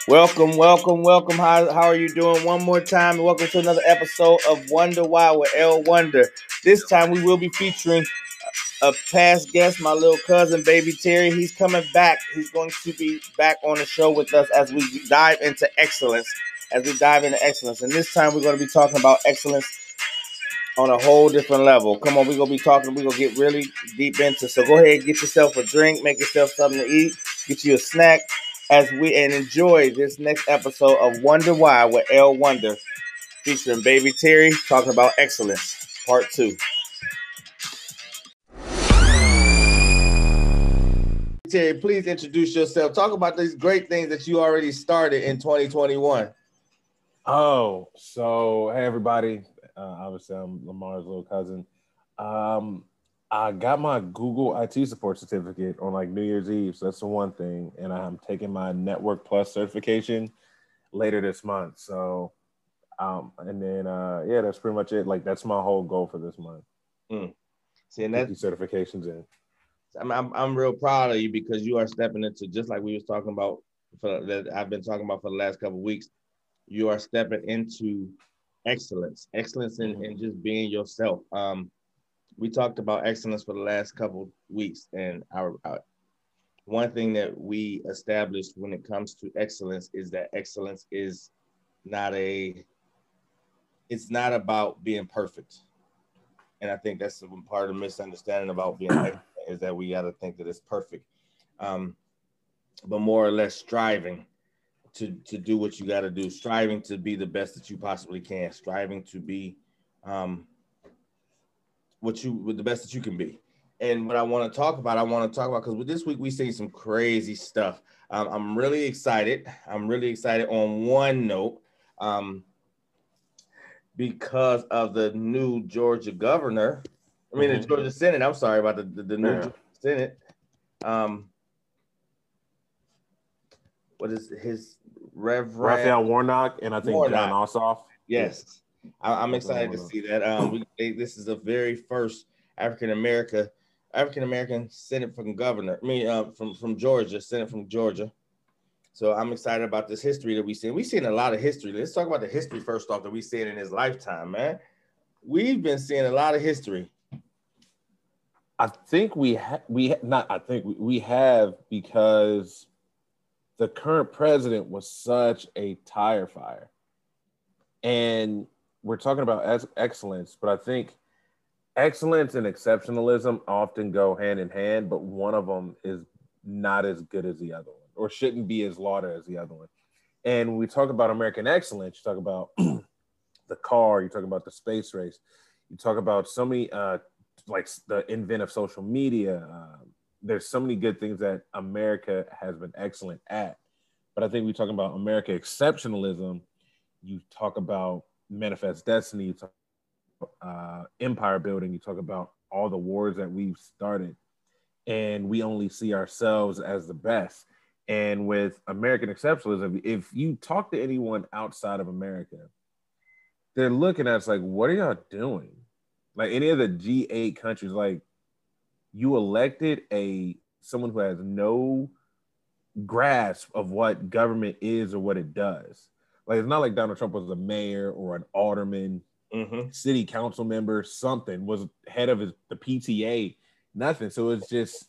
Welcome, welcome, welcome. How are you doing? One more time, welcome to another episode of Wonder Why with L Wonder. This time we will be featuring a past guest, my little cousin, Baby Terry. He's coming back. He's going to be back on the show with us as we dive into excellence. And this time we're going to be talking about excellence on a whole different level. Come on, we're going to get really deep into. So go ahead, get yourself a drink, make yourself something to eat, get you a snack and enjoy this next episode of Wonder Why with L Wonder, featuring Baby Terry, talking about excellence, part 2. Terry, please introduce yourself. Talk about these great things that you already started in 2021. Oh, so hey everybody. Obviously, I'm Lamar's little cousin. I got my Google IT support certificate on like New Year's Eve, so that's the one thing. And I'm taking my Network Plus certification later this month. So, that's pretty much it. Like that's my whole goal for this month. See, and get these certifications in. I'm real proud of you because you are stepping into, just like we was talking about that I've been talking about for the last couple of weeks. You are stepping into excellence in just being yourself. We talked about excellence for the last couple weeks, and our one thing that we established when it comes to excellence is that excellence is it's not about being perfect. And I think that's part of the misunderstanding about being excellent is that we got to think that it's perfect, but more or less striving to do what you got to do, striving to be the best that you possibly can, striving to be the best that you can be. And what I want to talk about because this week we see some crazy stuff. I'm really excited. On one note, because of the new Georgia governor. The Georgia Senate. I'm sorry about the new Georgia Senate. What is his Reverend Raphael Warnock and I think John Ossoff. Yes. I'm excited to see that. This is the very first African American Senate from governor. From Georgia, Senate from Georgia. So I'm excited about this history that we've seen. We've seen a lot of history. Let's talk about the history first off that we've seen in his lifetime, man. We've been seeing a lot of history. I think we have because the current president was such a tire fire. And we're talking about excellence, but I think excellence and exceptionalism often go hand in hand, but one of them is not as good as the other one or shouldn't be as lauded as the other one. And when we talk about American excellence, you talk about the car, you talk about the space race, you talk about so many, like the invent of social media. There's so many good things that America has been excellent at. But I think we talk about American exceptionalism, you talk about Manifest Destiny, you talk about empire building, you talk about all the wars that we've started, and we only see ourselves as the best. And with American exceptionalism, if you talk to anyone outside of America, they're looking at us like, what are y'all doing? Like any of the G8 countries, like you elected someone who has no grasp of what government is or what it does. Like it's not like Donald Trump was a mayor or an alderman, city council member, something, was head of the PTA, nothing. So it's just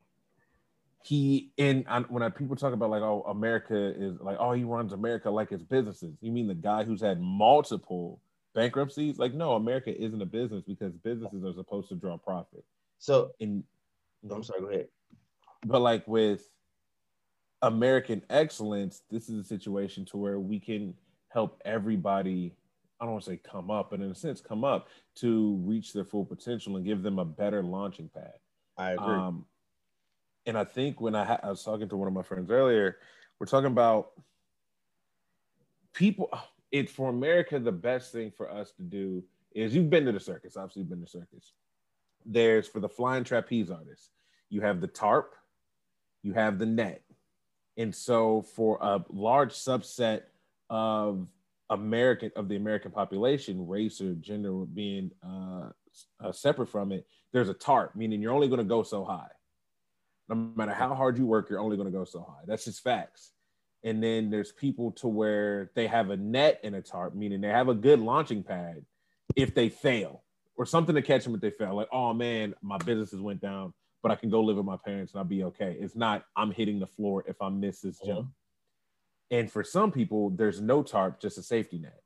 when people talk about like, oh, America is like, oh, he runs America like it's businesses. You mean the guy who's had multiple bankruptcies? Like, no, America isn't a business because businesses are supposed to draw profit. So, I'm sorry, go ahead. But like with American excellence, this is a situation to where we can help everybody, I don't want to say come up, but in a sense come up to reach their full potential and give them a better launching pad. I agree. And I think when I was talking to one of my friends earlier, we're talking about people. For America, the best thing for us to do is, you've been to the circus. Obviously, you've been to the circus. There's, for the flying trapeze artists, you have the tarp, you have the net. And so for a large subset of the American population, race or gender being separate from it, there's a tarp, meaning you're only going to go so high. No matter how hard you work, you're only going to go so high. That's just facts. And then there's people to where they have a net and a tarp, meaning they have a good launching pad if they fail, or something to catch them if they fail. Like, oh man, my businesses went down, but I can go live with my parents and I'll be okay. It's not I'm hitting the floor if I miss this jump. And for some people, there's no tarp, just a safety net.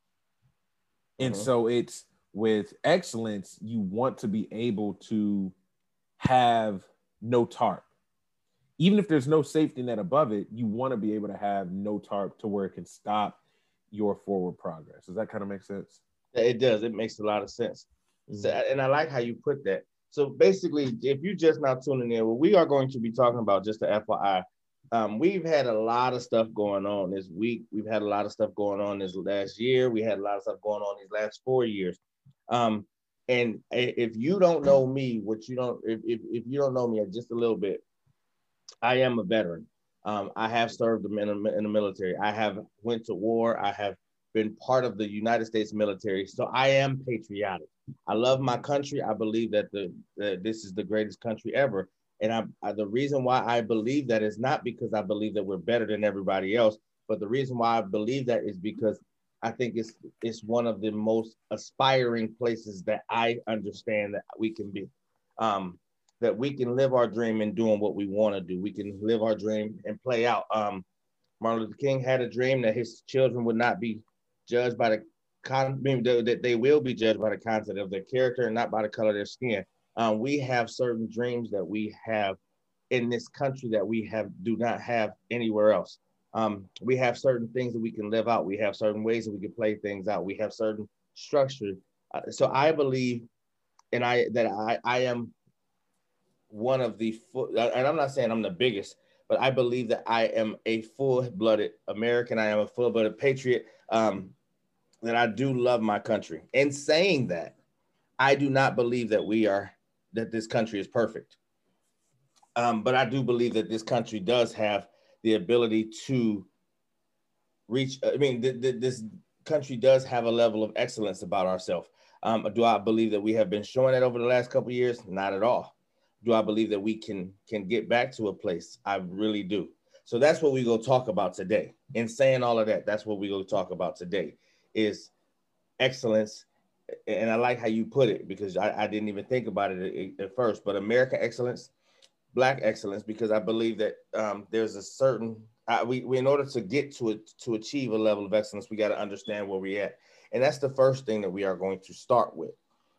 And so it's with excellence, you want to be able to have no tarp. Even if there's no safety net above it, you want to be able to have no tarp to where it can stop your forward progress. Does that kind of make sense? It does. It makes a lot of sense. So, and I like how you put that. So basically, if you're just now tuning in, well, we are going to be talking about, just the FYI, we've had a lot of stuff going on this week. We've had a lot of stuff going on this last year. We had a lot of stuff going on these last 4 years. And if you don't know me, if you don't know me just a little bit, I am a veteran. I have served in the military. I have went to war. I have been part of the United States military. So I am patriotic. I love my country. I believe that this is the greatest country ever. And the reason why I believe that is not because I believe that we're better than everybody else, but the reason why I believe that is because I think it's one of the most aspiring places that I understand that we can be. That we can live our dream in doing what we want to do. We can live our dream and play out. Martin Luther King had a dream that his children would not be judged by that they will be judged by the content of their character and not by the color of their skin. We have certain dreams that we have in this country that we do not have anywhere else. We have certain things that we can live out. We have certain ways that we can play things out. We have certain structure. So I believe, and I am one of the, and I'm not saying I'm the biggest, but I believe that I am a full-blooded American. I am a full-blooded patriot, that I do love my country. In saying that, I do not believe that this country is perfect. But I do believe that this country does have the ability to reach, this country does have a level of excellence about ourselves. Do I believe that we have been showing that over the last couple of years? Not at all. Do I believe that we can get back to a place? I really do. So that's what we go talk about today. In saying all of that, that's what we go talk about today is excellence. And I like how you put it, because I didn't even think about it at first, but American excellence, Black excellence, because I believe that there's a certain, we in order to get to achieve a level of excellence, we got to understand where we're at. And that's the first thing that we are going to start with.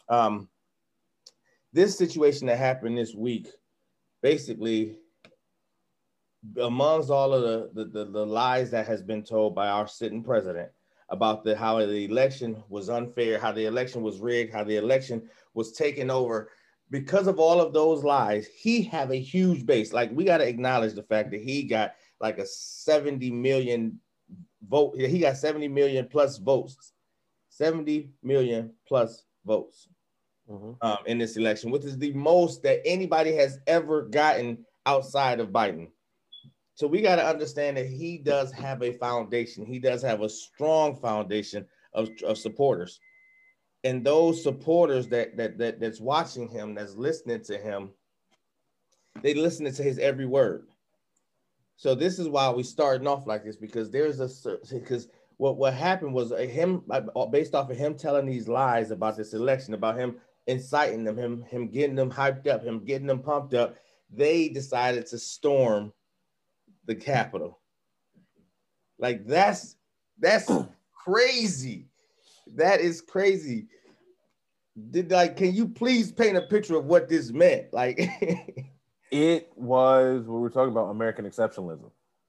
This situation that happened this week, basically, amongst all of the lies that has been told by our sitting president about how the election was unfair, how the election was rigged, how the election was taken over, because of all of those lies, he have a huge base. Like, we got to acknowledge the fact that he got like a 70 million vote. He got 70 million plus votes, 70 million plus votes. In this election, which is the most that anybody has ever gotten outside of Biden. So we got to understand that he does have a foundation. He does have a strong foundation of supporters. And those supporters that's watching him, that's listening to him, they listening to his every word. So this is why we starting off like this, because because what happened was based off of him telling these lies about this election, about him inciting them, him getting them hyped up, him getting them pumped up, they decided to storm the Capitol. Like, that's crazy. That is crazy. Can you please paint a picture of what this meant? Like, it was what we're talking about, American exceptionalism.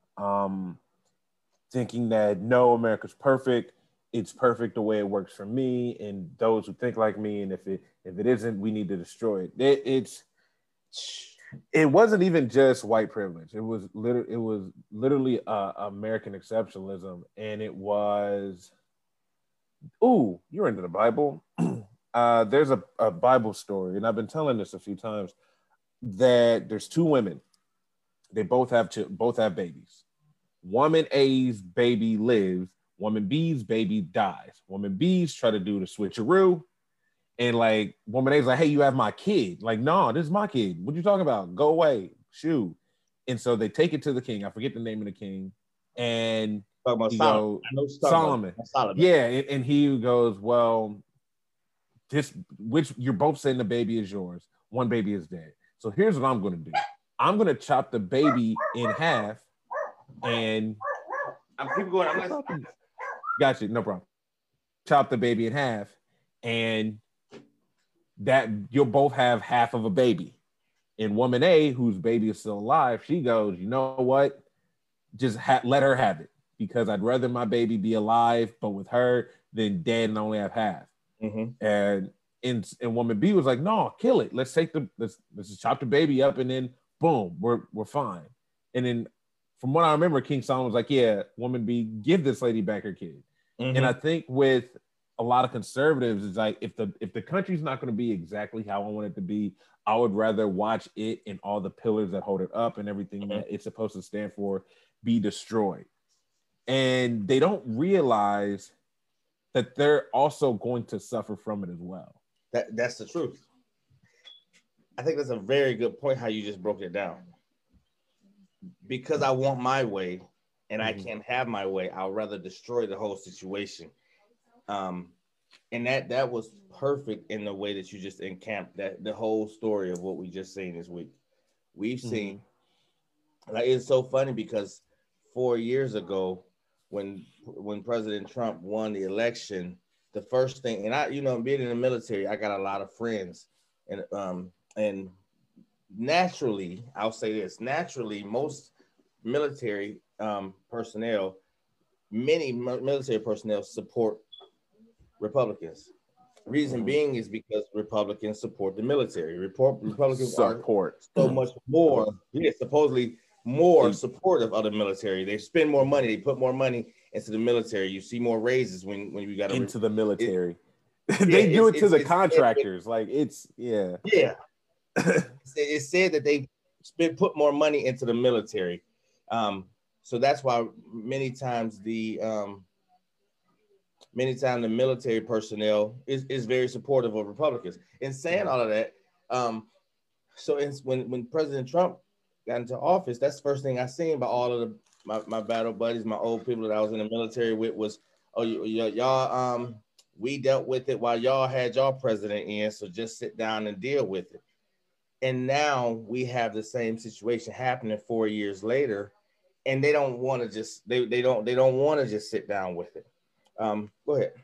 Thinking that no, America's perfect. It's perfect the way it works for me and those who think like me. And if it isn't, we need to destroy it. It wasn't even just white privilege. It was literally American exceptionalism. And it was, you're into the Bible. There's a Bible story, and I've been telling this a few times, that there's two women. They both have babies. Woman A's baby lives. Woman B's baby dies. Woman B's try to do the switcheroo. And like, woman A's like, hey, you have my kid. Like, no, this is my kid. What you talking about? Go away. Shoo. And so they take it to the king. I forget the name of the king. And Talking about he Solomon. goes, I know what you're talking Solomon. about. Solomon. Yeah, and he goes, well, which you're both saying the baby is yours. One baby is dead. So here's what I'm going to do. I'm going to chop the baby in half, and I'm keep going. I'm listening. Got you, no problem. Chop the baby in half, and that you'll both have half of a baby. And woman A, whose baby is still alive, she goes, you know what? Just let her have it, because I'd rather my baby be alive but with her than dead and only have half. Mm-hmm. And woman B was like, no, kill it. Let's just chop the baby up, and then boom, we're fine. And then from what I remember, King Solomon was like, yeah, woman B, give this lady back her kid. Mm-hmm. And I think with a lot of conservatives, it's like, if the country's not going to be exactly how I want it to be, I would rather watch it and all the pillars that hold it up and everything that it's supposed to stand for be destroyed. And they don't realize that they're also going to suffer from it as well. That's the truth. I think that's a very good point how you just broke it down. Because I want my way and I can't have my way, I'll rather destroy the whole situation. And that was perfect in the way that you just encamped that the whole story of what we just seen this week. We've seen, like, it's so funny because 4 years ago, when President Trump won the election, the first thing, and I, being in the military, I got a lot of friends, and naturally, I'll say this, naturally, most military personnel, many military personnel support Republicans. Reason being is because Republicans support the military. Republicans are so much more, supposedly more supportive of the military. They spend more money. They put more money into the military. You see more raises when you got into the military. They do it to the contractors. It's said that they put more money into the military. So that's why many times the military personnel is very supportive of Republicans. In saying all of that, so when President Trump got into office, that's the first thing I seen by all of my battle buddies, my old people that I was in the military with was, y'all, we dealt with it while y'all had y'all president in, so just sit down and deal with it. And now we have the same situation happening 4 years later, and they don't want to just they don't want to just sit down with it. Go ahead.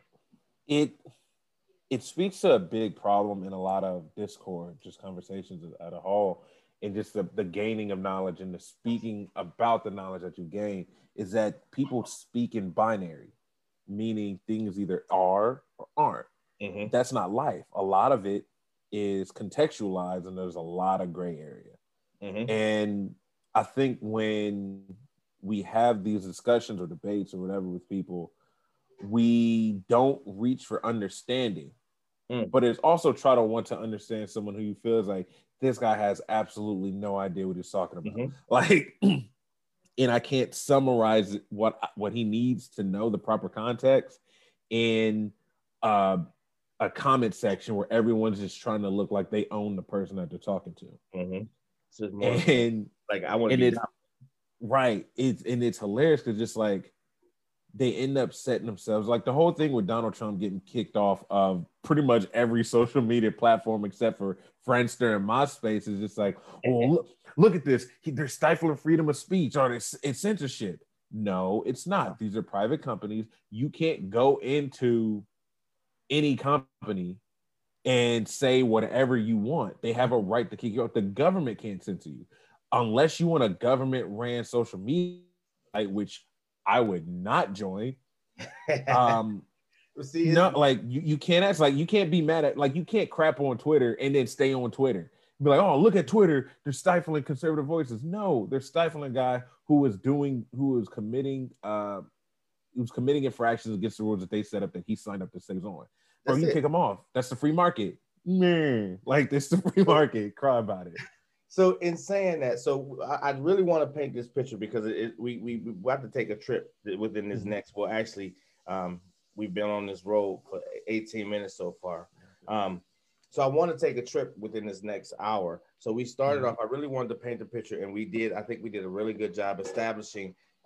It speaks to a big problem in a lot of discord, just conversations at a whole, and just the gaining of knowledge and the speaking about the knowledge that you gain, is that people speak in binary, meaning things either are or aren't. Mm-hmm. That's not life. A lot of it is contextualized, and there's a lot of gray area. Mm-hmm. And I think when we have these discussions or debates or whatever with people, we don't reach for understanding, but it's also try to want to understand someone who feels like this guy has absolutely no idea what he's talking about. Like, and I can't summarize what he needs to know, the proper context, in a comment section where everyone's just trying to look like they own the person that they're talking to. So it's more and like I want to be right. It's hilarious because just like they end up setting themselves, like the whole thing with Donald Trump getting kicked off of pretty much every social media platform except for Friendster and MySpace is just like, oh, look at this. They're stifling freedom of speech, or it's censorship. No, it's not. These are private companies. You can't go into any company and say whatever you want. They have a right to kick you out. The government can't censor you unless you want a government ran social media site, which I would not join. See, no, like you can't ask, like you can't be mad at, like you can't crap on Twitter and then stay on Twitter. Be like, oh, look at Twitter, they're stifling conservative voices. No, they're stifling a guy who was committing infractions against the rules that they set up that he signed up to stay on. Bro, you kick him off. That's the free market. Man, like this is the free market. Cry about it. So in saying that, so I really want to paint this picture because we have to take a trip within this next. Well, actually, we've been on this road for 18 minutes so far. So I want to take a trip within this next hour. So we started off. I really wanted to paint the picture, and we did. I think we did a really good job establishing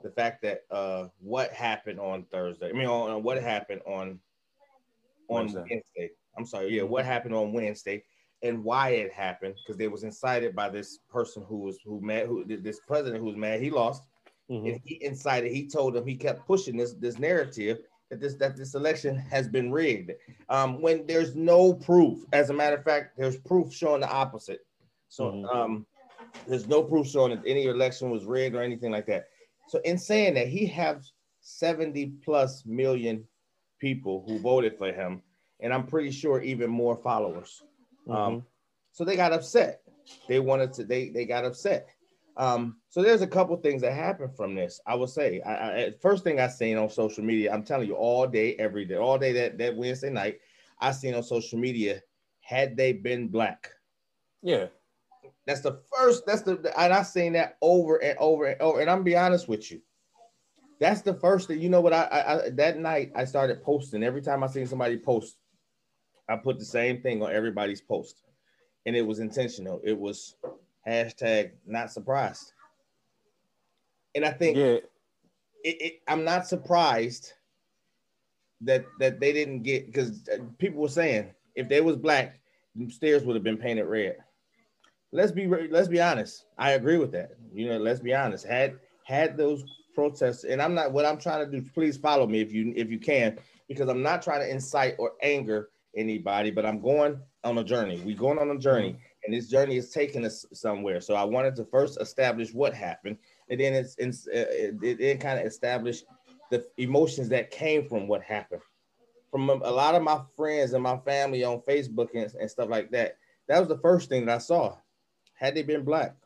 the fact that what happened on Thursday. I mean, on what happened on Wednesday. I'm sorry. Yeah, what happened on Wednesday and why it happened, because they was incited by this person who this president who was mad he lost. And he incited. He told him, he kept pushing this narrative that this election has been rigged, when there's no proof. As a matter of fact, there's proof showing the opposite. So there's no proof showing that any election was rigged or anything like that. So in saying that, he has 70 plus million people who voted for him, and I'm pretty sure even more followers. So they got upset. They got upset. So there's a couple things that happened from this. I would say, first thing I seen on social media, I'm telling you, all day, every day, all day that Wednesday night, I seen on social media, had they been black. Yeah. That's the first, and I seen that over and over and over. And I'm gonna be honest with you. That's the first thing. You know what? I that night I started posting. Every time I seen somebody post, I put the same thing on everybody's post. And it was intentional. It was hashtag not surprised. And I think I'm not surprised that they didn't get, because people were saying if they was black, the stairs would have been painted red. Let's be honest. I agree with that. You know, let's be honest. Had those protests, and what I'm trying to do, please follow me if you can, because I'm not trying to incite or anger anybody, but I'm going on a journey. We're going on a journey, and this journey is taking us somewhere. So I wanted to first establish what happened, and then it kind of established the emotions that came from what happened. From a lot of my friends and my family on Facebook and stuff like that, that was the first thing that I saw. Had they been black?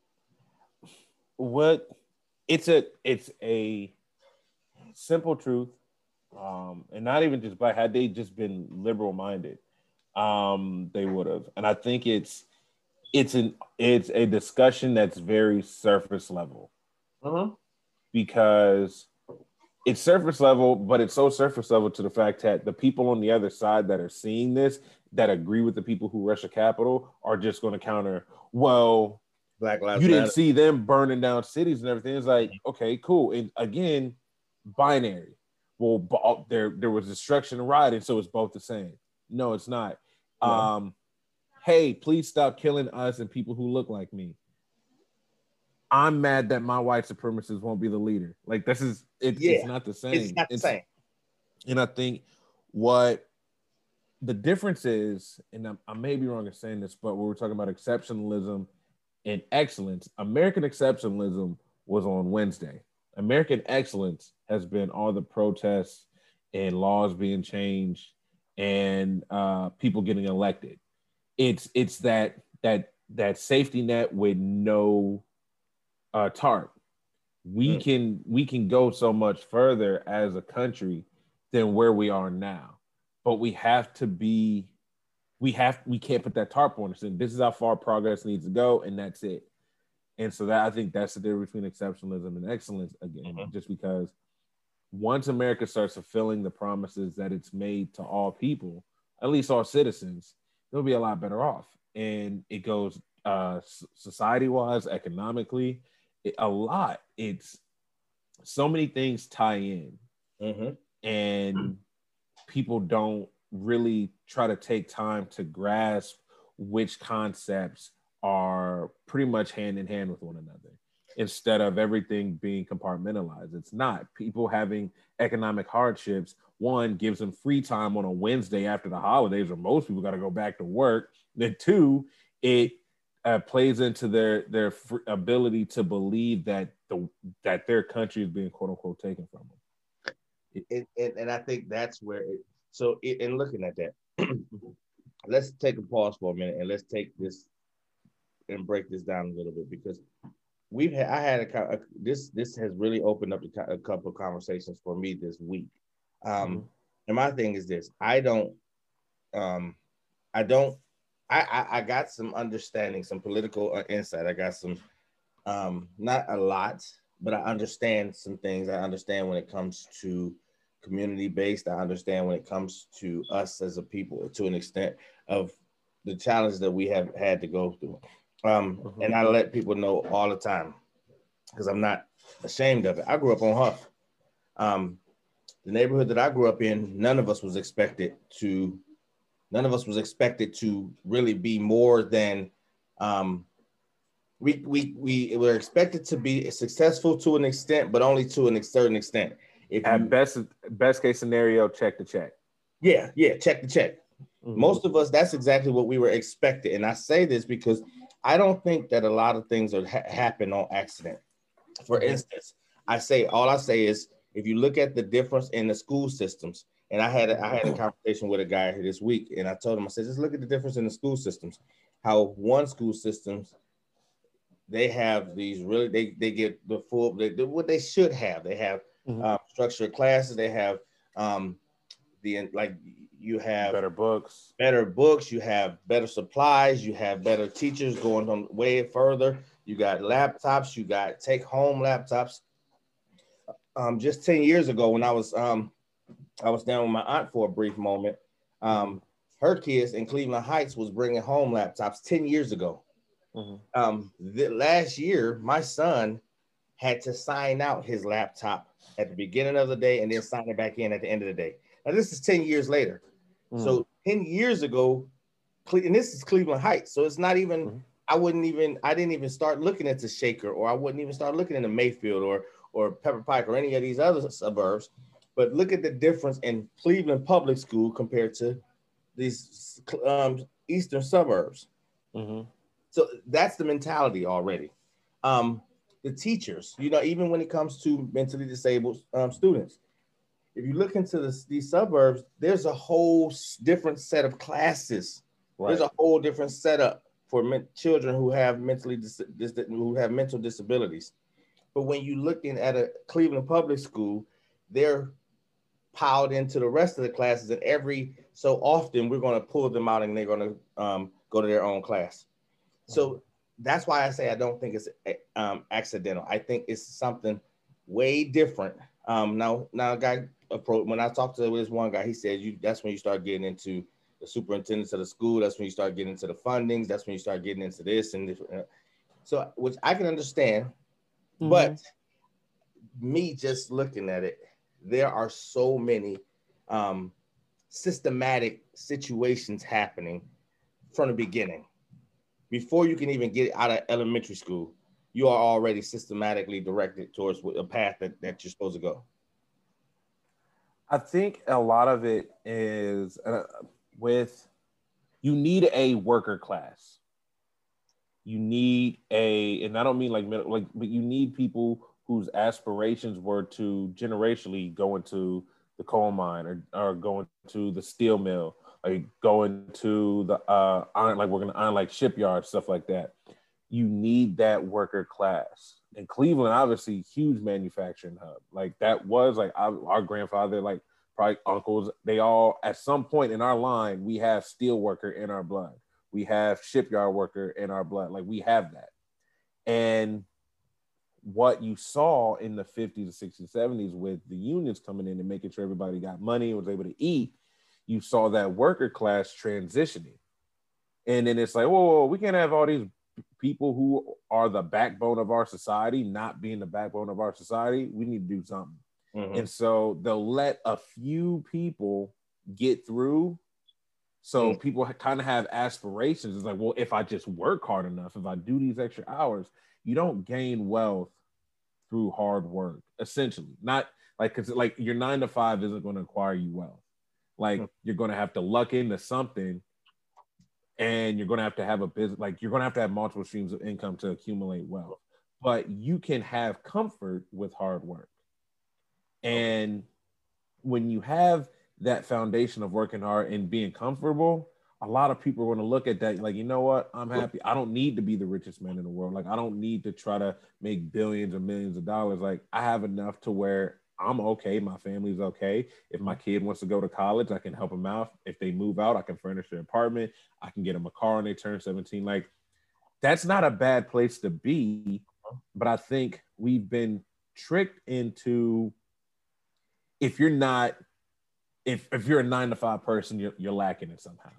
It's a simple truth, and not even just black. Had they just been liberal minded, they would have. And I think it's a discussion that's very surface level, because it's surface level, but it's so surface level to the fact that the people on the other side that are seeing this, that agree with the people who rush the Capitol, are just going to counter, well, Black Lives you Matter. didn't see them burning down cities and everything. It's like, okay, cool. And again, binary. Well, there was destruction and rioting, so it's both the same. No, it's not. No. Hey, please stop killing us and people who look like me. I'm mad that my white supremacists won't be the leader. Like, it's not the same. It's not the same. And I think what the difference is, and I may be wrong in saying this, but when we're talking about exceptionalism and excellence, American exceptionalism was on Wednesday. American excellence has been all the protests and laws being changed and people getting elected. It's that safety net with no tarp. We can go so much further as a country than where we are now, but we can't put that tarp on us. And this is how far progress needs to go, and that's it. And so I think that's the difference between exceptionalism and excellence again, just because once America starts fulfilling the promises that it's made to all people, at least all citizens, they'll be a lot better off. And it goes society-wise, economically, a lot. It's so many things tie in, and people don't really try to take time to grasp which concepts are pretty much hand in hand with one another, instead of everything being compartmentalized. It's not. People having economic hardships, one, gives them free time on a Wednesday after the holidays, where most people got to go back to work. Then two, it plays into their ability to believe that their country is being quote unquote taken from them. And I think that's where in looking at that, let's take a pause for a minute and let's take this and break this down a little bit, because this has really opened up a couple of conversations for me this week. And my thing is this: I got some understanding, some political insight. I got some, not a lot, but I understand some things. I understand when it comes to community-based. I understand when it comes to us as a people, to an extent of the challenges that we have had to go through. And I let people know all the time, because I'm not ashamed of it. I grew up on Huff. The neighborhood that I grew up in, none of us was expected to really be more than we were expected to be successful to an extent, but only to a certain extent. If At best case scenario, check the check. Yeah, check the check. Mm-hmm. Most of us, that's exactly what we were expected. And I say this because I don't think that a lot of things are happen on accident. For instance, all I say is, if you look at the difference in the school systems, and I had a conversation with a guy this week, and I told him, I said, just look at the difference in the school systems. How one school systems, they have these really, they get the full, what they should have. They have structured classes. They have you have better books, you have better supplies, you have better teachers going on way further. You got laptops, you got take home laptops. Just 10 years ago, when I was down with my aunt for a brief moment, her kids in Cleveland Heights was bringing home laptops 10 years ago. Last year, my son had to sign out his laptop at the beginning of the day and then sign it back in at the end of the day. Now, this is 10 years later. So 10 years ago, and this is Cleveland Heights. So it's not even, I didn't even start looking at the Shaker, or I wouldn't even start looking into Mayfield or Pepper Pike or any of these other suburbs. But look at the difference in Cleveland public school compared to these eastern suburbs. So that's the mentality already. The teachers, even when it comes to mentally disabled students, if you look into these suburbs, there's a whole different set of classes. Right. There's a whole different setup for children who have mental disabilities. But when you're looking at a Cleveland public school, they're piled into the rest of the classes, and every so often we're going to pull them out and they're going to go to their own class. So that's why I say I don't think it's accidental. I think it's something way different. Now a guy approached, when I talked to this one guy, he said that's when you start getting into the superintendents of the school. That's when you start getting into the fundings. That's when you start getting into this and different. So, which I can understand, but me just looking at it, there are so many systematic situations happening from the beginning. Before you can even get out of elementary school, you are already systematically directed towards a path that you're supposed to go. I think a lot of it is you need a worker class. You need and I don't mean but you need people whose aspirations were to generationally go into the coal mine or go into the steel mill, like going to the iron, like working iron, like shipyard, stuff like that. You need that worker class. And Cleveland, obviously, huge manufacturing hub. Like that was like our grandfather, like probably uncles, they all, at some point in our line, we have steel worker in our blood. We have shipyard worker in our blood. Like we have that. And what you saw in the 50s, 60s, 70s with the unions coming in and making sure everybody got money and was able to eat, you saw that worker class transitioning. And then it's like, whoa, we can't have all these people who are the backbone of our society not being the backbone of our society. We need to do something. And so they'll let a few people get through. So people kind of have aspirations. It's like, well, if I just work hard enough, if I do these extra hours, you don't gain wealth through hard work, essentially. Not like, because like your 9 to 5 isn't going to acquire you wealth. Like you're going to have to luck into something, and you're going to have a business, like you're going to have multiple streams of income to accumulate wealth. But you can have comfort with hard work. And when you have that foundation of working hard and being comfortable, a lot of people are going to look at that like, you know what, I'm happy. I don't need to be the richest man in the world. Like, I don't need to try to make billions or millions of dollars. Like, I have enough to where I'm okay. My family's okay. If my kid wants to go to college, I can help them out. If they move out, I can furnish their apartment. I can get them a car when they turn 17. Like, that's not a bad place to be. But I think we've been tricked into, if you're not, if you're a 9 to 5 person, you're lacking it somehow.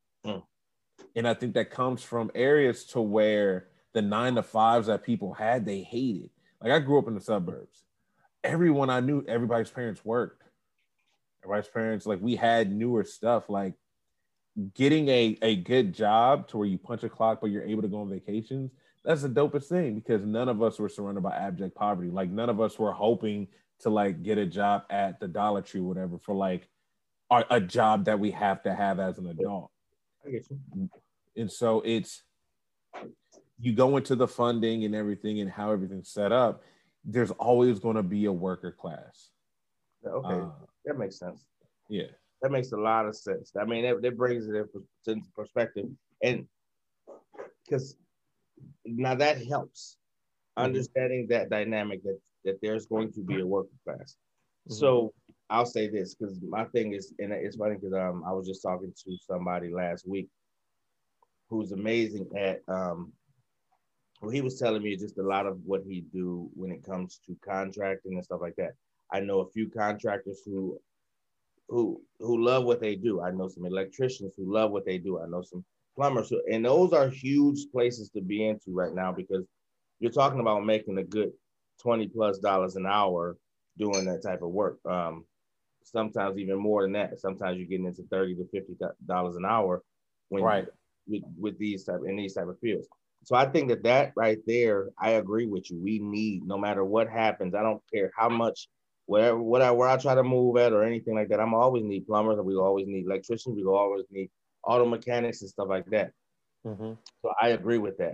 And I think that comes from areas to where the 9 to 5s that people had, they hated. Like I grew up in the suburbs. Everyone I knew, everybody's parents worked. Everybody's parents, like we had newer stuff. Like getting a good job to where you punch a clock but you're able to go on vacations, that's the dopest thing because none of us were surrounded by abject poverty. Like none of us were hoping to like get a job at the Dollar Tree or whatever for like a job that we have to have as an adult. I get you. And so it's you go into the funding and everything and how everything's set up, there's always going to be a worker class. Okay, that makes sense. Yeah. That makes a lot of sense. I mean, that brings it into perspective. And because now that helps understanding that dynamic that there's going to be a working class. So I'll say this because my thing is, and it's funny because I was just talking to somebody last week who's amazing at well, he was telling me just a lot of what he do when it comes to contracting and stuff like that. I know a few contractors who love what they do. I know some electricians who love what they do. I know some plumbers, and those are huge places to be into right now because you're talking about making a good $20+ an hour doing that type of work. Sometimes even more than that. Sometimes you're getting into $30 to $50 an hour when with these type of fields. So I think that right there, I agree with you. We need, no matter what happens, I don't care how much, where I try to move at or anything like that, I'm always need plumbers, and we always need electricians, we always need auto mechanics and stuff like that. So I agree with that.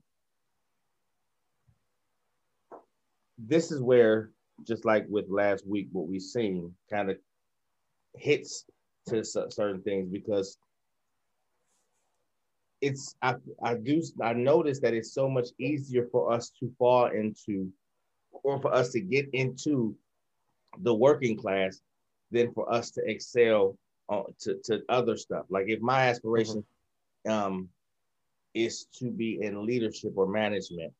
This is where, just like with last week, what we've seen kind of hits to certain things because I noticed that it's so much easier for us to fall into, or for us to get into the working class than for us to excel to other stuff. Like if my aspiration is to be in leadership or management,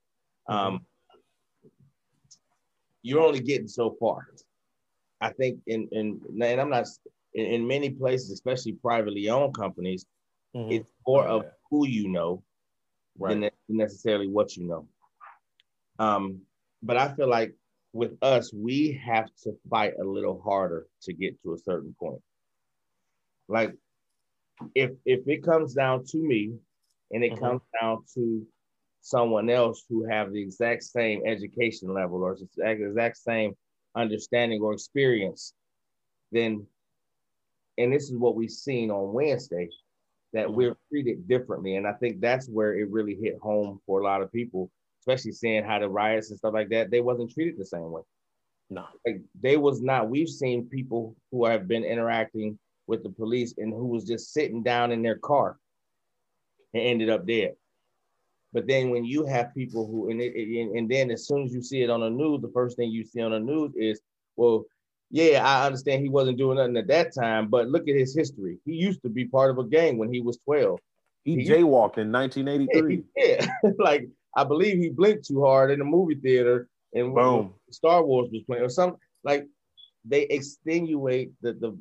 you're only getting so far. I think and I'm not in many places, especially privately owned companies, it's more of who you know than necessarily what you know. But I feel like with us, we have to fight a little harder to get to a certain point. Like if it comes down to me and it comes down to someone else who have the exact same education level or the exact same understanding or experience, then, and this is what we've seen on Wednesday, that we're treated differently. And I think that's where it really hit home for a lot of people, especially seeing how the riots and stuff like that, they wasn't treated the same way. No. Like they was not. We've seen people who have been interacting with the police and who was just sitting down in their car and ended up dead. But then when you have people who, and then as soon as you see it on the news, the first thing you see on the news is, well, yeah, I understand he wasn't doing nothing at that time, but look at his history. He used to be part of a gang when he was 12. He jaywalked in 1983. Yeah, like I believe he blinked too hard in the movie theater, and boom, Star Wars was playing or something. Like they extenuate the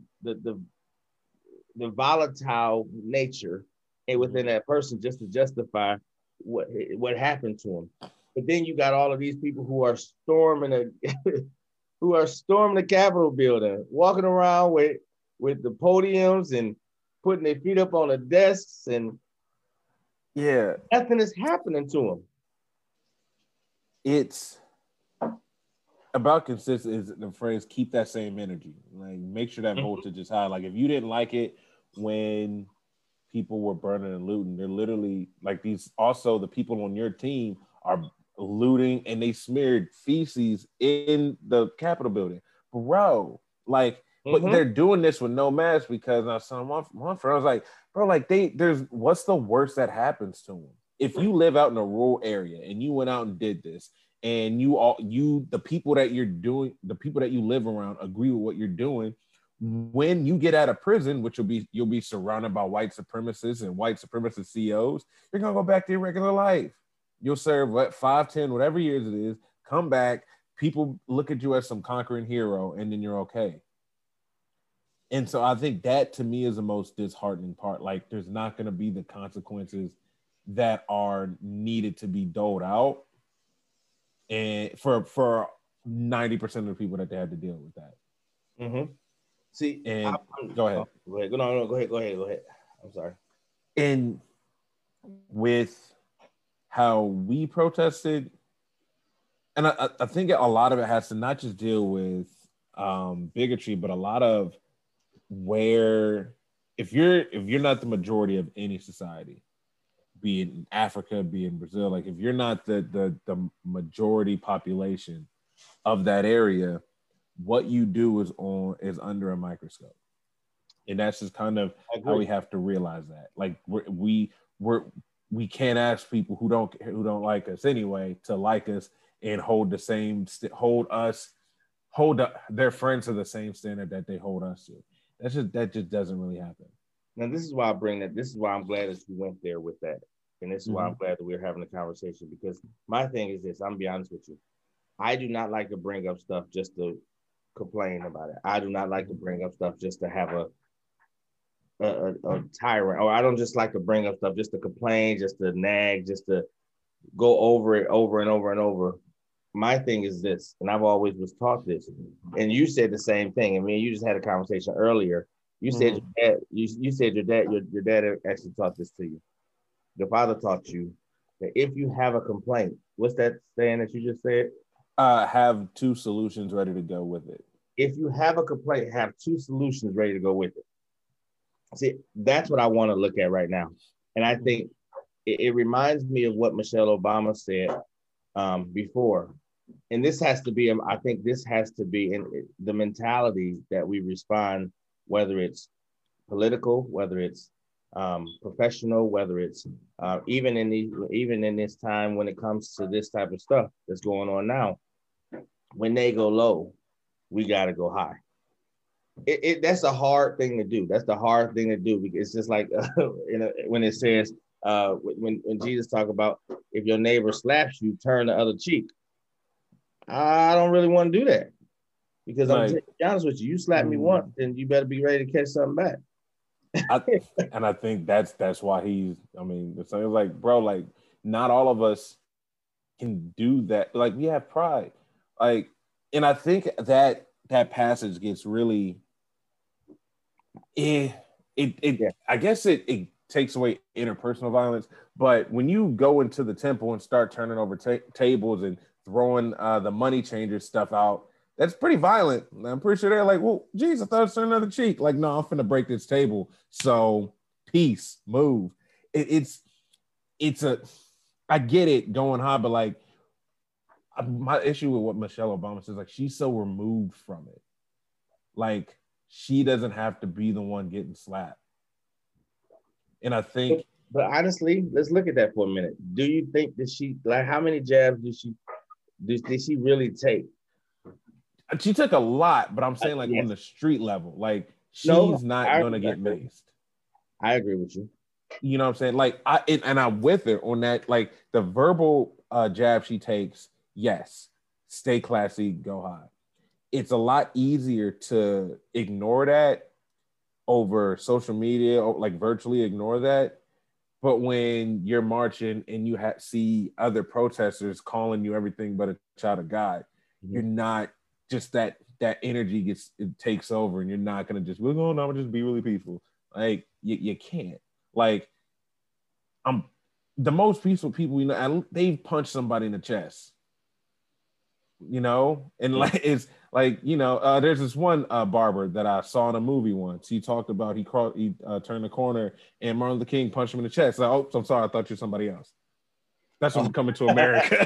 volatile nature and within that person just to justify what happened to him. But then you got all of these people who are storming the Capitol building, walking around with the podiums and putting their feet up on the desks, and nothing is happening to them. It's about consistency. Is the phrase keep that same energy. Like make sure that voltage is high. Like if you didn't like it when people were burning and looting, they're literally like these. Also, the people on your team are looting and they smeared feces in the Capitol building, bro. Like, but they're doing this with no mask because I saw one friend. I was like, bro, like there's what's the worst that happens to them? If you live out in a rural area and you went out and did this, and the people that you live around agree with what you're doing, when you get out of prison, which you'll be surrounded by white supremacists and white supremacist CEOs, you're gonna go back to your regular life. You'll serve 5, 10, whatever years it is, come back, people look at you as some conquering hero, and then you're okay. And so I think that to me is the most disheartening part. Like there's not going to be the consequences that are needed to be doled out. and for 90% of the people that they had to deal with that. Mm-hmm. See, and go ahead. Go ahead. No, go ahead. I'm sorry. And with how we protested, and I think a lot of it has to not just deal with bigotry, but a lot of where if you're not the majority of any society, be it in Africa, be it in Brazil, like if you're not the majority population of that area, what you do is under a microscope. And that's just kind of how we have to realize that. Like we can't ask people who don't like us anyway to like us and hold their friends to the same standard that they hold us to. That just doesn't really happen. Now this is why I bring that. This is why I'm glad that you went there with that, and this is why I'm glad that we're having a conversation, because my thing is this. I'm gonna be honest with you. I do not like to bring up stuff just to complain about it. I do not like to bring up stuff just to have a tyrant, or I don't just like to bring up stuff just to complain, just to nag, just to go over it over and over and over. My thing is this, and I've always was taught this, and you said the same thing. I mean, you just had a conversation earlier. You said you said your dad actually taught this to you. Your father taught you that if you have a complaint, what's that saying that you just said? Have two solutions ready to go with it. If you have a complaint, have two solutions ready to go with it. See, that's what I want to look at right now. And I think it reminds me of what Michelle Obama said before. And this has to be, I think this has to be in the mentality that we respond, whether it's political, whether it's professional, whether it's even in this time when it comes to this type of stuff that's going on now. When they go low, we got to go high. That's a hard thing to do. That's the hard thing to do, because it's just like when it says when Jesus talk about if your neighbor slaps you, turn the other cheek. I don't really want to do that, because I'm to be honest with you. You slap me once, then you better be ready to catch something back. I think that's why he's. I mean, it's like, bro, like not all of us can do that. Like we have pride, like, and I think that passage gets really. I guess it takes away interpersonal violence, but when you go into the temple and start turning over tables and throwing the money changer stuff out, that's pretty violent. I'm pretty sure they're like, well, geez, I thought it's another cheek. Like, no, I'm finna break this table. So peace, move. It's I get it going high, but like my issue with what Michelle Obama says, like she's so removed from it. Like she doesn't have to be the one getting slapped. And I think, but honestly, let's look at that for a minute. Do you think that she, like, how many jabs did she really take? She took a lot, but I'm saying like on the street level, like she's not gonna get maced. I agree with you. You know what I'm saying? Like I'm with her on that. Like the verbal jab she takes, yes, stay classy, go high. It's a lot easier to ignore that over social media, or like virtually ignore that. But when you're marching and you see other protesters calling you everything but a child of God, you're not just that energy takes over, and you're not gonna just, we're going to just be really peaceful. Like you can't. Like I'm the most peaceful people we know, they've punched somebody in the chest. You know, and like it's like, you know, there's this one barber that I saw in a movie once. He talked about he turned the corner and Martin Luther King punched him in the chest. Like, oh, I'm sorry, I thought you were somebody else. That's what's coming to America.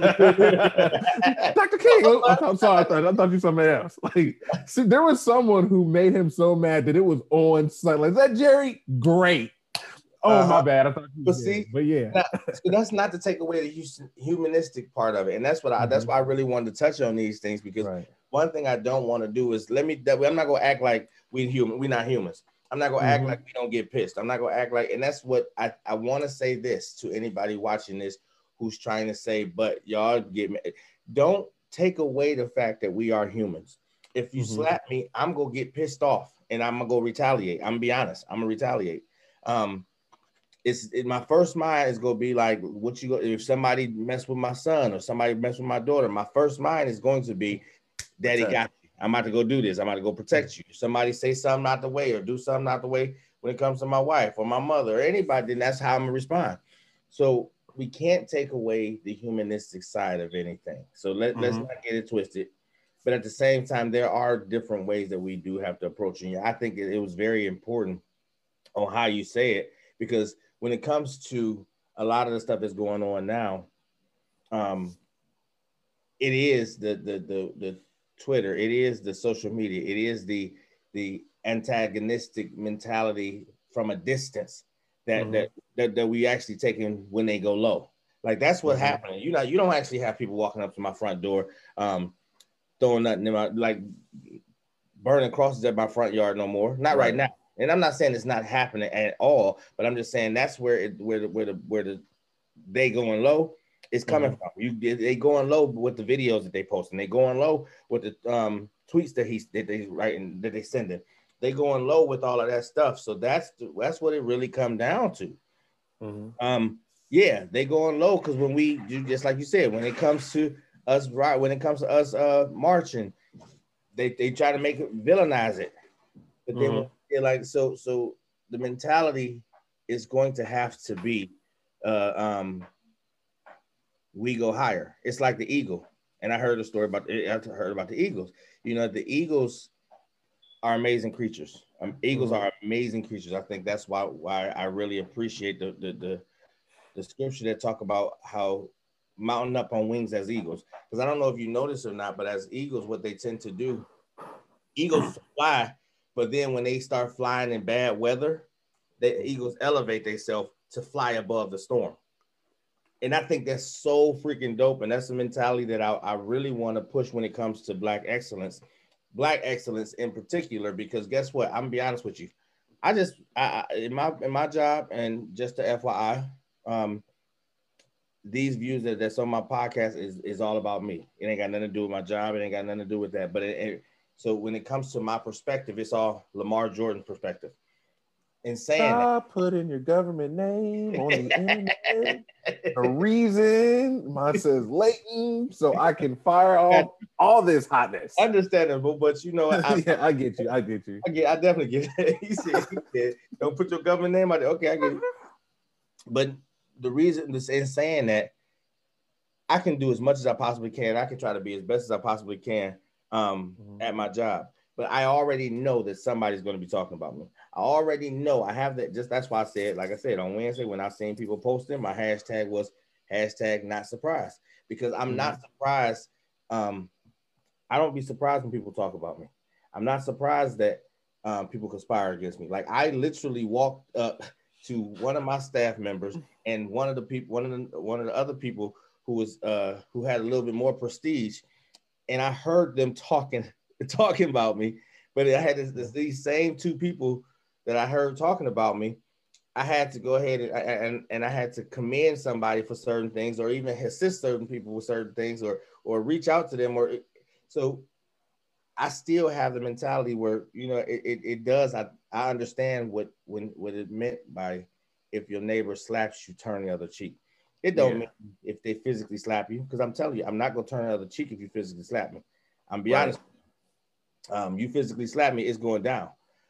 Dr. King, I'm sorry, I thought you were somebody else. Like, see, there was someone who made him so mad that it was on site. Like, is that Jerry? Great. Oh, my bad. I thought you but see, but yeah. That's not to take away the humanistic part of it. And that's what that's why I really wanted to touch on these things, because one thing I don't want to do is I'm not gonna act like we're not humans. I'm not gonna act like we don't get pissed. I'm not gonna act like, and that's what I want to say this to anybody watching this who's trying to say, but y'all get me. Don't take away the fact that we are humans. If you slap me, I'm gonna get pissed off and I'm gonna go retaliate. I'm gonna be honest. I'm gonna retaliate. my first mind is gonna be like, what you go if somebody mess with my son or somebody mess with my daughter, my first mind is going to be, Daddy got you. I'm about to go do this. I'm about to go protect you. If somebody say something not the way or do something not the way when it comes to my wife or my mother or anybody, then that's how I'm gonna respond. So we can't take away the humanistic side of anything. So let's not get it twisted. But at the same time, there are different ways that we do have to approach it. I think it was very important on how you say it, because when it comes to a lot of the stuff that's going on now, it is the Twitter, it is the social media, it is the antagonistic mentality from a distance that we actually taking when they go low. Like that's what's happening. You don't actually have people walking up to my front door, throwing nothing in my, like burning crosses at my front yard no more. Not right now. And I'm not saying it's not happening at all, but I'm just saying that's where the they going low is coming from. They going low with the videos that they post, and they going low with the tweets that they writing, that they sending. They going low with all of that stuff. So that's what it really come down to. Yeah, they going low because when we do, just like you said, when it comes to us marching, they try to make it villainize it, but then they're like, so the mentality is going to have to be we go higher. It's like the eagle. And I heard a story about the eagles. You know, the eagles are amazing creatures. Eagles are amazing creatures. I think that's why I really appreciate the scripture that talk about how mounting up on wings as eagles. Because I don't know if you notice or not, but as eagles, what they tend to do, eagles fly, but then when they start flying in bad weather, the eagles elevate themselves to fly above the storm. And I think that's so freaking dope. And that's the mentality that I really want to push when it comes to Black excellence in particular, because guess what? I'm gonna be honest with you. I in my job, and just to FYI, these views that's on my podcast is all about me. It ain't got nothing to do with my job. It ain't got nothing to do with that. But so when it comes to my perspective, it's all Lamar Jordan's perspective. In saying stop putting your government name on the internet. The reason mine says Leighton, so I can fire off all this hotness. Understandable, but you know, I get you. I definitely get it. He said, don't put your government name out there. Okay, I get it. But the reason is in saying that, I can do as much as I possibly can. I can try to be as best as I possibly can at my job. But I already know that somebody's going to be talking about me. I already know. I have that. Just that's why I said, like I said, on Wednesday when I seen people posting, my hashtag was #not surprised, because I'm not surprised. I don't be surprised when people talk about me. I'm not surprised that people conspire against me. Like I literally walked up to one of my staff members and one of the other people who was who had a little bit more prestige, and I heard them talking about me. But I had these same two people that I heard talking about me. I had to go ahead and I had to commend somebody for certain things, or even assist certain people with certain things, or reach out to them. So I still have the mentality where, you know, it does. I understand what it meant by, if your neighbor slaps you, turn the other cheek. It don't mean if they physically slap you, because I'm telling you, I'm not gonna turn the other cheek if you physically slap me. I'm be honest. You physically slap me, it's going down.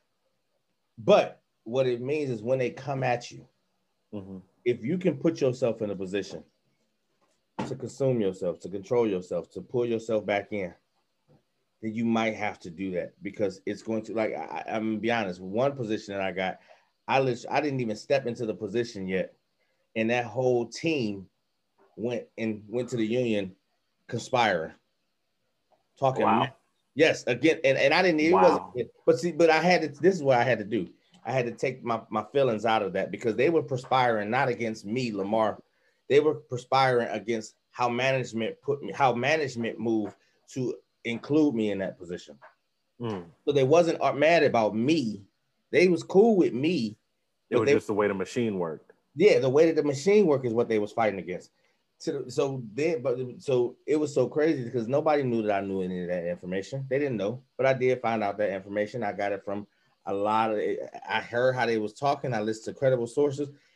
But what it means is when they come at you, if you can put yourself in a position to consume yourself, to control yourself, to pull yourself back in, then you might have to do that, because it's going to, like, I'm gonna be honest, one position that I got, I didn't even step into the position yet, and that whole team went to the union conspiring, talking. Wow. Yes, again, and I didn't even, but I had to, this is what I had to do. I had to take my feelings out of that, because they were perspiring not against me, Lamar. They were perspiring against how management moved to include me in that position. So they wasn't mad about me. They was cool with me. It was just the way the machine worked. Yeah, the way that the machine worked is what they was fighting against. So it was so crazy, because nobody knew that I knew any of that information. They didn't know, but I did find out that information. I got it from a lot of. I heard how they was talking. I listened to credible sources,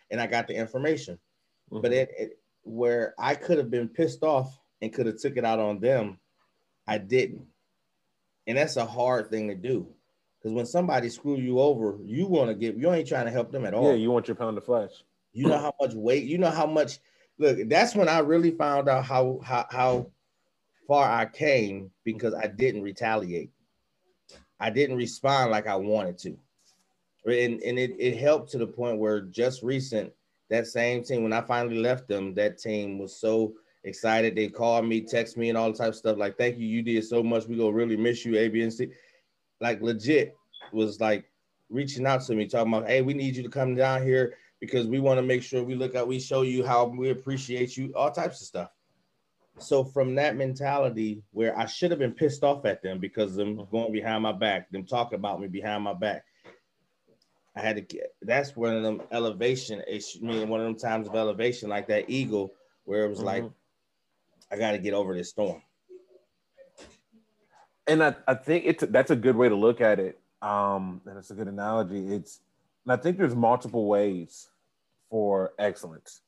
and I got the information. But Mhm. where I could have been pissed off and could have took it out on them, I didn't. And that's a hard thing to do. Because when somebody screw you over, you ain't trying to help them at Yeah, all. you want your pound of flesh. You know how much weight, you know how much. Look, that's when I really found out how far I came because I didn't retaliate. I didn't respond like I wanted to. And it helped to the point where just recent, that same team, when I finally left them, that team was so excited. They called me, text me, and all the type of stuff. Like, thank you, you did so much. We gonna really miss you, A, B, and C. Like legit was like reaching out to me, talking about, hey, we need you to come down here because we want to make sure we show you how we appreciate you, all types of stuff. So from that mentality where I should have been pissed off at them because them going behind my back, them talking about me behind my back, I had to get, that's one of them elevation issues, one of them times of elevation, like that eagle, where it was like, I got to get over this storm. And I think that's a good way to look at it. And it's a good analogy. And I think there's multiple ways for excellence.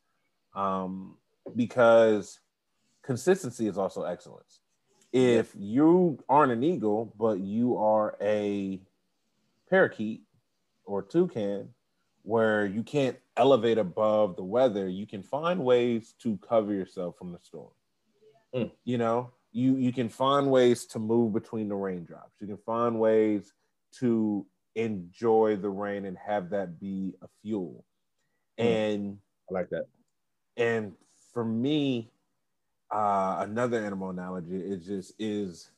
Because consistency is also excellence. If you aren't an eagle, but you are a parakeet or toucan, where you can't elevate above the weather, you can find ways to cover yourself from the storm. You know, you can find ways to move between the raindrops. You can find ways to enjoy the rain and have that be a fuel. And I like that. And for me, another animal analogy is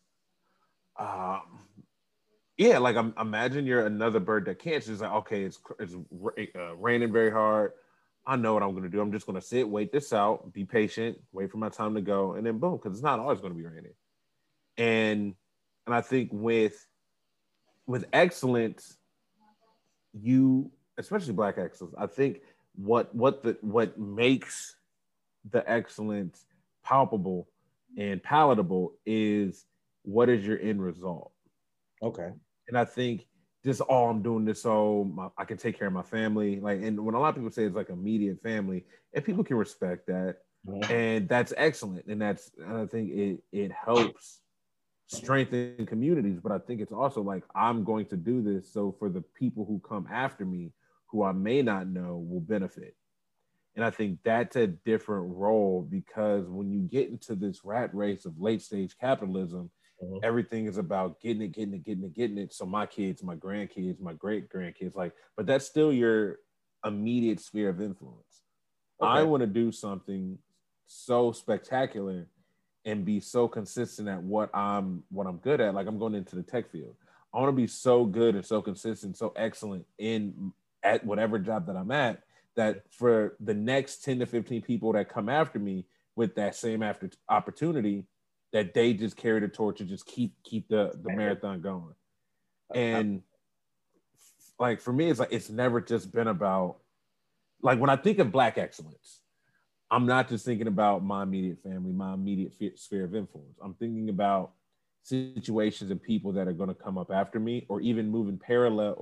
yeah, like imagine you're another bird that can't. It's like, okay, it's raining very hard. I know what I'm going to do. I'm just going to sit, wait this out, be patient, wait for my time to go, and then boom, because it's not always going to be raining. And I think with excellence, you, especially Black excellence, I think what makes the excellence palpable and palatable is what is your end result. Okay. And I think just, oh, I'm doing this so I can take care of my family. Like, and when a lot of people say it's like immediate family, and people can respect that, and that's excellent. And I think it helps strengthen communities. But I think it's also like, I'm going to do this so for the people who come after me, who I may not know, will benefit. And I think that's a different role, because when you get into this rat race of late stage capitalism, everything is about getting it. So my kids, my grandkids, my great grandkids, like, but that's still your immediate sphere of influence. Okay. I want to do something so spectacular and be so consistent at what I'm good at. Like, I'm going into the tech field. I want to be so good and so consistent, so excellent at whatever job that I'm at, that for the next 10 to 15 people that come after me with that same opportunity, that they just carry the torch and just keep the marathon going. And like, for me, it's like, it's never just been about, like, when I think of Black excellence, I'm not just thinking about my immediate family, my immediate sphere of influence. I'm thinking about situations and people that are going to come up after me, or even moving parallel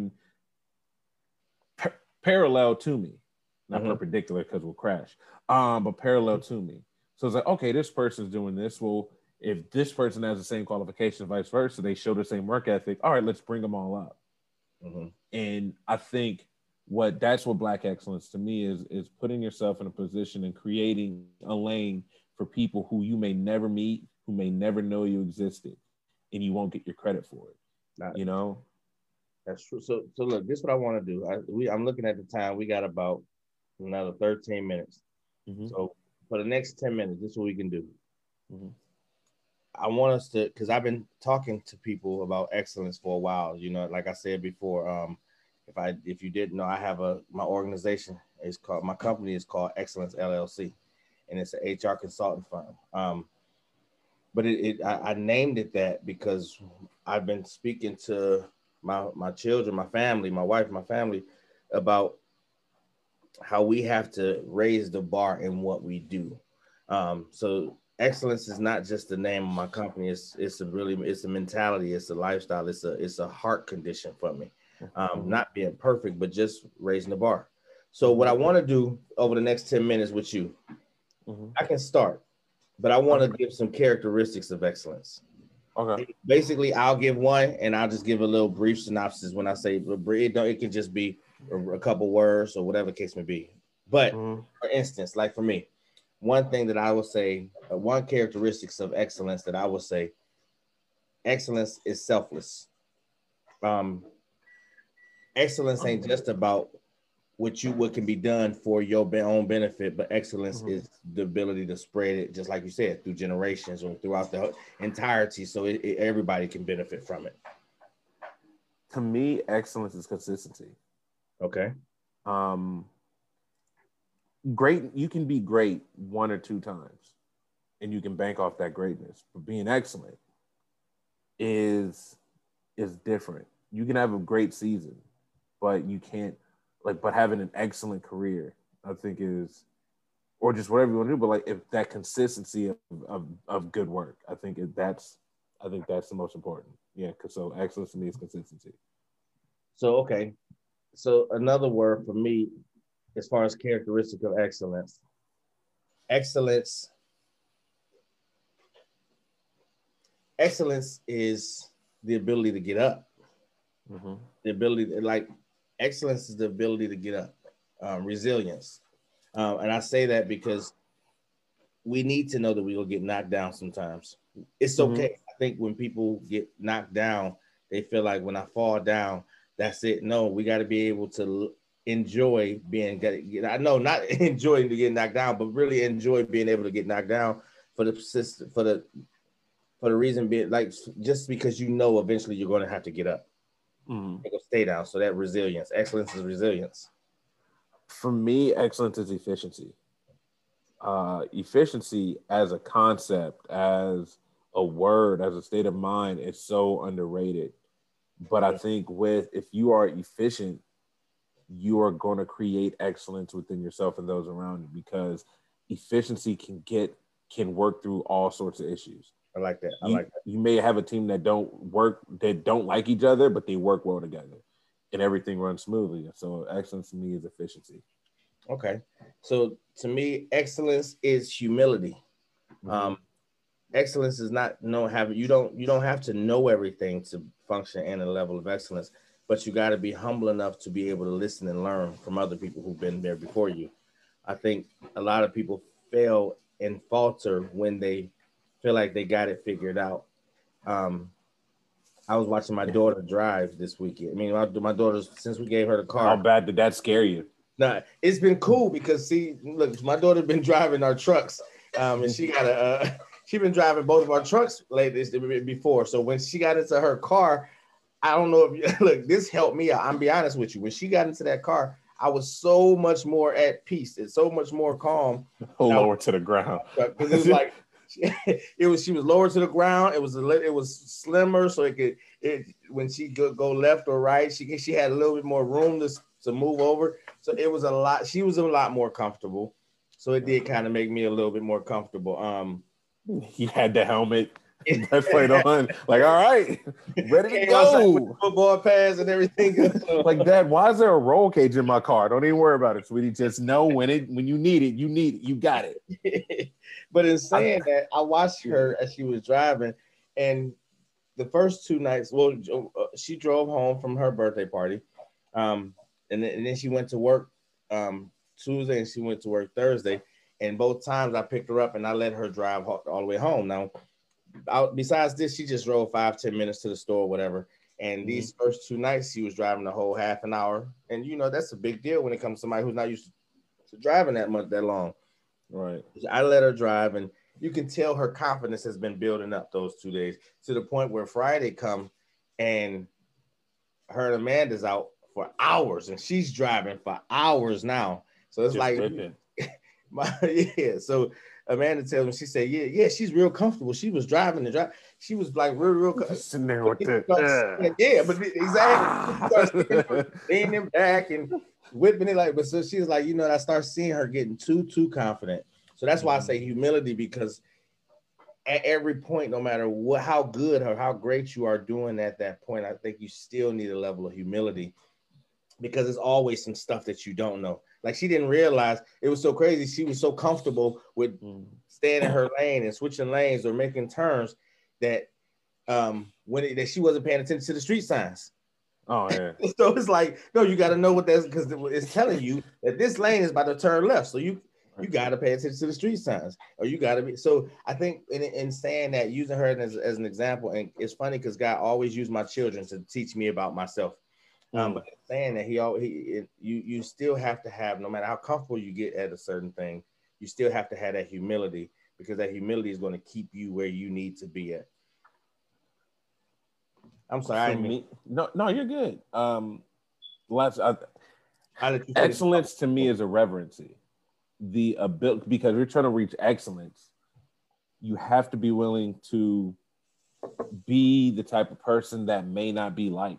to me, not perpendicular because we'll crash, but parallel to me. So it's like, okay, this person's doing this. Well, if this person has the same qualifications, vice versa, they show the same work ethic. All right, let's bring them all up. And I think that's what Black excellence to me is putting yourself in a position and creating a lane for people who you may never meet, who may never know you existed, and you won't get your credit for it. You know? That's true. So look, this is what I want to do. I'm looking at the time. We got about another 13 minutes. So for the next 10 minutes, this is what we can do. I want us to, because I've been talking to people about excellence for a while. You know, like I said before, if you didn't know, I have my organization is called, my company is called Excellence LLC, and it's an HR consulting firm. But I named it that because I've been speaking to my children, my family, my wife, my family, about how we have to raise the bar in what we do. So excellence is not just the name of my company. It's a mentality. It's a lifestyle. It's a heart condition for me. Not being perfect, but just raising the bar. So what I want to do over the next 10 minutes with you, I can start, but I want to give some characteristics of excellence. Okay. Basically, I'll give one, and I'll just give a little brief synopsis when I say it can just be a couple words or whatever the case may be. But for instance, like for me, one thing that I will say, one characteristics of excellence that I will say, excellence is selfless. Excellence ain't just about what can be done for your own benefit, but excellence is the ability to spread it, just like you said, through generations or throughout the entirety, so everybody can benefit from it. To me, excellence is consistency. Okay. Great, you can be great one or two times, and you can bank off that greatness. But being excellent is different. You can have a great season, but you can't but having an excellent career, I think is, or just whatever you want to do. But like if that consistency of good work, I think that's the most important. Yeah, because so excellence to me is consistency. So okay, so another word for me, as far as characteristic of excellence, excellence is the ability to get up. The ability to, like, excellence is the ability to get up. Resilience, and I say that because we need to know that we will get knocked down sometimes. It's okay. I think when people get knocked down, they feel like when I fall down, that's it. No, we got to be able to enjoy being. I know not enjoying to get knocked down, but really enjoy being able to get knocked down for the reason being, like, just because you know eventually you're going to have to get up. Stay down. So that resilience, excellence is resilience. For me, excellence is efficiency. Efficiency as a concept, as a word, as a state of mind, is so underrated. But I think if you are efficient, you are going to create excellence within yourself and those around you, because efficiency can work through all sorts of issues. I like that. You may have a team that don't like each other, but they work well together, and everything runs smoothly. So excellence to me is efficiency. Okay, so to me, excellence is humility. Excellence is not you don't have to know everything to function in a level of excellence, but you got to be humble enough to be able to listen and learn from other people who've been there before you. I think a lot of people fail and falter when they feel like they got it figured out. I was watching my daughter drive this weekend. I mean, my daughter, since we gave her the car. How bad did that scare you? Nah, it's been cool because, see, look, my daughter's been driving our trucks, and she been driving both of our trucks before. So when she got into her car, I don't know if look, this helped me out. I'm be honest with you. When she got into that car, I was so much more at peace. It's so much more calm. Lower to the ground. Because it was like she was lower to the ground. It was slimmer, so when she go left or right, she had a little bit more room to move over. So it was a lot. She was a lot more comfortable. So it did kind of make me a little bit more comfortable. You had the helmet. That's played on. Like, all right, ready to go. Football pads and everything. Like, Dad, why is there a roll cage in my car? Don't even worry about it, sweetie. Just know when you need it, you need it. You got it. But in saying that, I watched her as she was driving, and the first two nights, she drove home from her birthday party, and then she went to work Tuesday, and she went to work Thursday, and both times I picked her up and I let her drive all the way home. Now, besides this, she just drove 5-10 minutes to the store, whatever. And these first two nights, she was driving the whole half an hour, and that's a big deal when it comes to somebody who's not used to driving that long. Right. I let her drive, and you can tell her confidence has been building up those 2 days to the point where Friday come, and her and Amanda's out for hours, and she's driving for hours now. So it's just like, So Amanda tells me, she said, yeah, she's real comfortable. She was driving the drive. She was like real sitting there with the but exactly. Leaning back and whipping it but so she's like, I start seeing her getting too confident. So that's why I say humility, because at every point, no matter how good or how great you are doing at that point, I think you still need a level of humility, because it's always some stuff that you don't know. Like she didn't realize it was so crazy. She was so comfortable with staying in her lane and switching lanes or making turns that that she wasn't paying attention to the street signs. Oh yeah. So it's like, no, you got to know what that's, because it's telling you that this lane is about to turn left. So you got to pay attention to the street signs, or you got to be. So I think in saying that, using her as an example, and it's funny because God always used my children to teach me about myself. But saying that you still have to have, no matter how comfortable you get at a certain thing, you still have to have that humility, because that humility is going to keep you where you need to be at. I'm sorry. No, you're good. Excellence to me is a reverency. The ability, because you're trying to reach excellence, you have to be willing to be the type of person that may not be liked.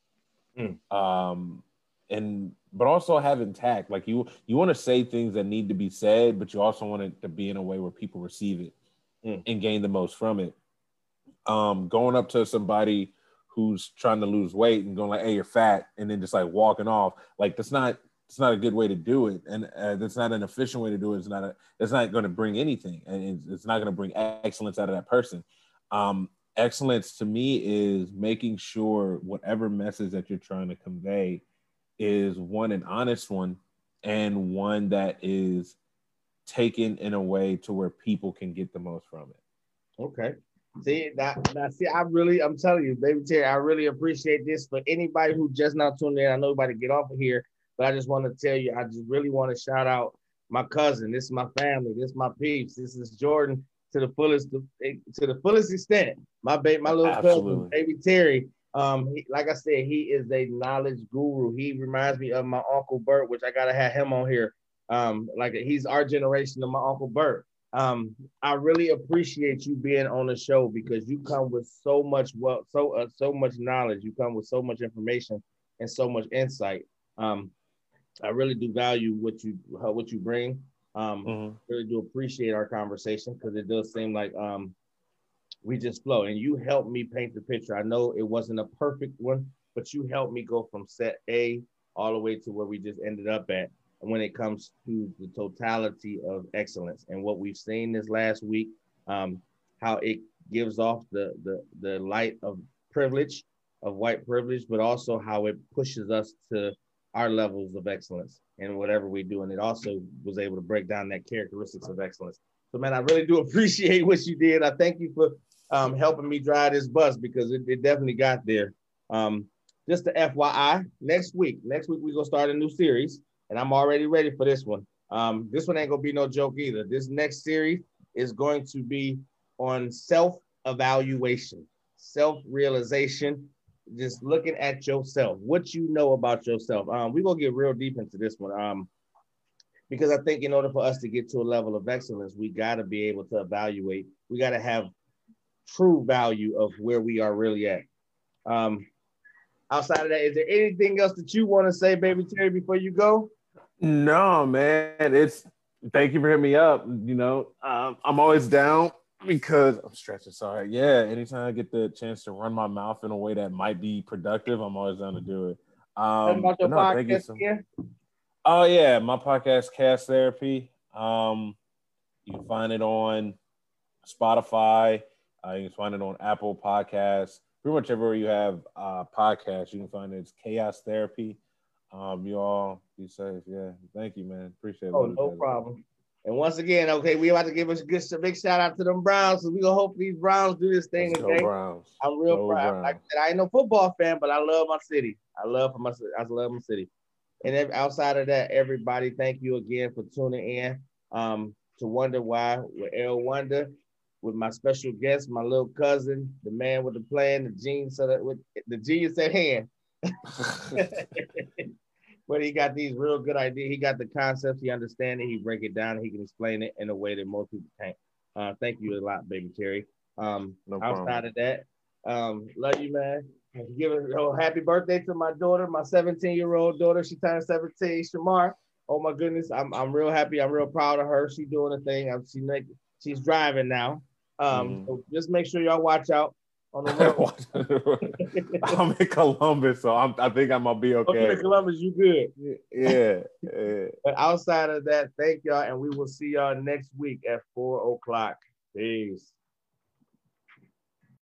But also have intact. Like you want to say things that need to be said, but you also want it to be in a way where people receive it and gain the most from it. Going up to somebody who's trying to lose weight and going like, "Hey, you're fat," and then just like walking off, like it's not a good way to do it, and that's not an efficient way to do it. It's not going to bring anything, and it's not going to bring excellence out of that person. Excellence to me is making sure whatever message that you're trying to convey is one, an honest one, and one that is taken in a way to where people can get the most from it. Okay. See, I'm telling you, baby Terry, I really appreciate this. For anybody who just now tuned in, I know everybody get off of here, but I just want to tell you, I just really want to shout out my cousin. This is my family. This is my peeps. This is Jordan to the fullest extent. My little cousin, baby Terry. Like I said, he is a knowledge guru. He reminds me of my Uncle Bert, which I gotta have him on here. Like he's our generation of my Uncle Bert. I really appreciate you being on the show, because you come with so much so much knowledge. You come with so much information and so much insight. I really do value what you bring. Really do appreciate our conversation, because it does seem like we just flow, and you helped me paint the picture. I know it wasn't a perfect one, but you helped me go from set A all the way to where we just ended up at. And when it comes to the totality of excellence and what we've seen this last week, how it gives off the light of privilege, of white privilege, but also how it pushes us to our levels of excellence in whatever we do. And it also was able to break down that characteristics of excellence. So man, I really do appreciate what you did. I thank you for helping me drive this bus, because it definitely got there. Just to FYI, next week we're gonna start a new series, and I'm already ready for this one. This one ain't gonna be no joke either. This next series is going to be on self-evaluation, self-realization, just looking at yourself, what you know about yourself. We're gonna get real deep into this one. Because I think in order for us to get to a level of excellence, we gotta be able to evaluate. We gotta have true value of where we are really at. Outside of that, is there anything else that you want to say, baby Terry, before you go? No, man. Thank you for hitting me up. You know, I'm always down because I'm stretching. Sorry. Yeah. Anytime I get the chance to run my mouth in a way that might be productive, I'm always down to do it. About your podcast again? Oh yeah, my podcast, Cast Therapy. You can find it on Spotify. You can find it on Apple Podcasts. Pretty much everywhere you have podcasts, you can find it. It's Chaos Therapy. You all be safe. Yeah. Thank you, man. Appreciate it. Oh, no problem. And once again, okay, we about to give us a big shout out to them Browns. So we gonna hope these Browns do this thing today. Browns. I'm real proud. Like I said, I ain't no football fan, but I love my city. I love my city. And outside of that, everybody, thank you again for tuning in to Wonder Why with L Wonder, with my special guest, my little cousin, the man with the plan, the genius at hand. But he got these real good ideas. He got the concepts. He understands it. He break it down. And he can explain it in a way that most people can't. Thank you a lot, baby Terry. Outside of that, love you, man. Give a happy birthday to my daughter, my 17-year-old daughter. She turned 17, Shamar. Oh my goodness, I'm real happy. I'm real proud of her. She's doing a thing. She's driving now. So just make sure y'all watch out on the road. I'm in Columbus, so I think I'm gonna be okay. Okay, Columbus, you good? Yeah. But outside of that, thank y'all, and we will see y'all next week at 4:00. Peace.